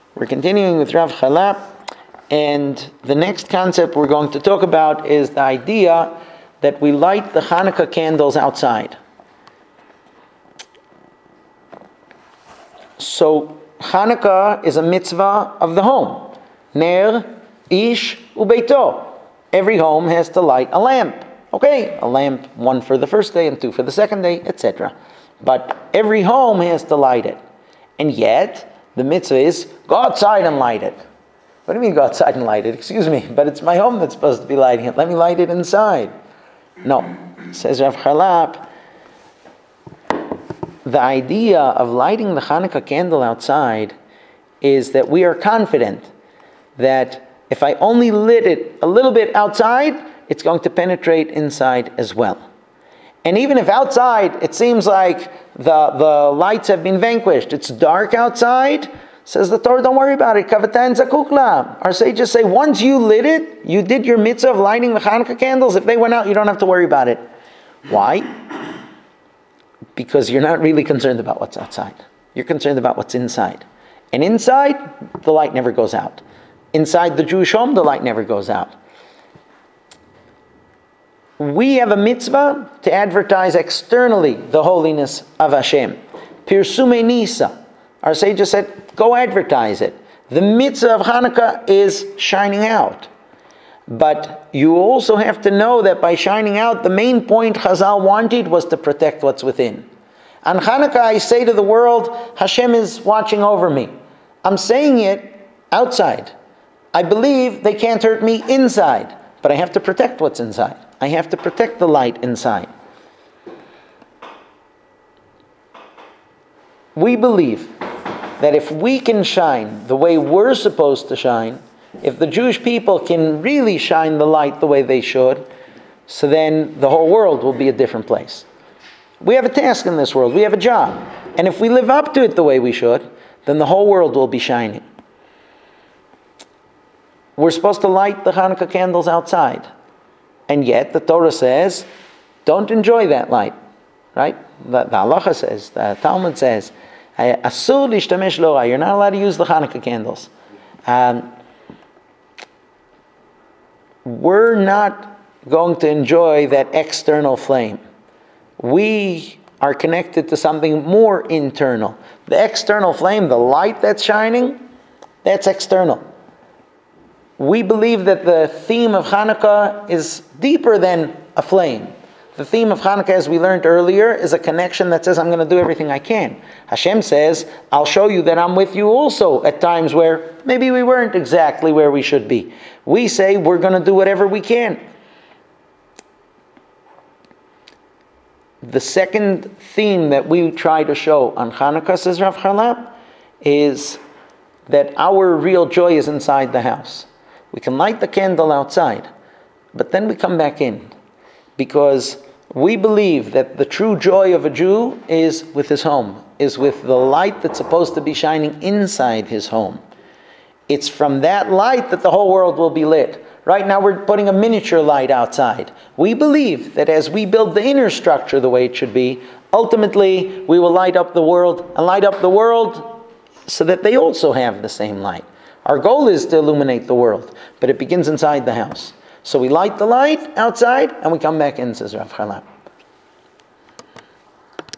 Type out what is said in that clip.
We're continuing with Rav Chalap, and the next concept we're going to talk about is the idea that we light the Hanukkah candles outside. So Hanukkah is a mitzvah of the home. Ner, ish, ubeito. Every home has to light a lamp. Okay, a lamp, one for the first day and two for the second day, etc. But every home has to light it. And yet, the mitzvah is, go outside and light it. What do you mean go outside and light it? Excuse me, but it's my home that's supposed to be lighting it. Let me light it inside. No, says Rav Chalap, the idea of lighting the Hanukkah candle outside is that we are confident that if I only lit it a little bit outside, it's going to penetrate inside as well. And even if outside it seems like the lights have been vanquished, it's dark outside, says the Torah, don't worry about it. Kavatan zakukla. Our sages say once you lit it, you did your mitzvah of lighting the Hanukkah candles. If they went out, you don't have to worry about it. Why? Because you're not really concerned about what's outside. You're concerned about what's inside. And inside, the light never goes out. Inside the Jewish home, the light never goes out. We have a mitzvah to advertise externally the holiness of Hashem. Pirsume Nisa. Our sages said, go advertise it. The mitzvah of Hanukkah is shining out. But you also have to know that by shining out, the main point Chazal wanted was to protect what's within. On Hanukkah, I say to the world, Hashem is watching over me. I'm saying it outside. I believe they can't hurt me inside, but I have to protect what's inside. I have to protect the light inside. We believe that if we can shine the way we're supposed to shine, if the Jewish people can really shine the light the way they should, so then the whole world will be a different place. We have a task in this world. We have a job. And if we live up to it the way we should, then the whole world will be shining. We're supposed to light the Hanukkah candles outside. And yet, the Torah says, don't enjoy that light. Right? The halacha says, the Talmud says, asur lishtamesh lo, you're not allowed to use the Hanukkah candles. We're not going to enjoy that external flame. We are connected to something more internal. The external flame, the light that's shining, that's external. We believe that the theme of Hanukkah is deeper than a flame. The theme of Hanukkah, as we learned earlier, is a connection that says, I'm going to do everything I can. Hashem says, I'll show you that I'm with you also at times where maybe we weren't exactly where we should be. We say we're going to do whatever we can. The second theme that we try to show on Hanukkah, says Rav Chalap, is that our real joy is inside the house. We can light the candle outside, but then we come back in. Because we believe that the true joy of a Jew is with his home, is with the light that's supposed to be shining inside his home. It's from that light that the whole world will be lit. Right now we're putting a miniature light outside. We believe that as we build the inner structure the way it should be, ultimately we will light up the world, and light up the world so that they also have the same light. Our goal is to illuminate the world, but it begins inside the house. So we light the light outside and we come back in, says Rav Chalap.